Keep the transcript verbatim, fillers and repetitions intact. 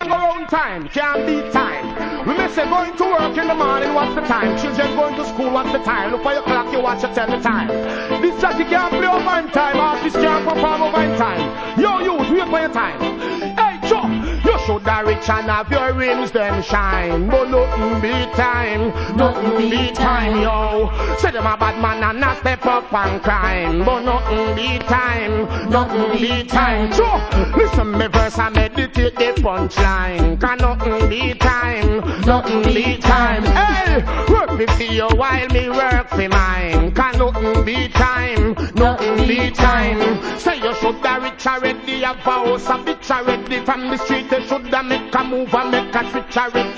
Around time, can't beat time. We may say going to work in the morning, what's the time? Children going to school, what's the time? Look for your clock, you watch, you tell the time. This jockey can't play over in time, artist can't perform over in time. Yo, you, wait for your time. Hey, Joe, you should have rich and have your rims, them shine. But nothing beat time, nothing beat time, yo. Say them a bad man and not step up and crime. But nothing beat time, nothing beat time. Joe, listen me verse, I meditate the punchline. Can nothing beat time, nothing beat time. Hey, work me for you while me work for mine. Can nothing beat time, nothing beat time. Say you should have rich already, have a house a bitch already. From the street you should have make a move and make a switch already.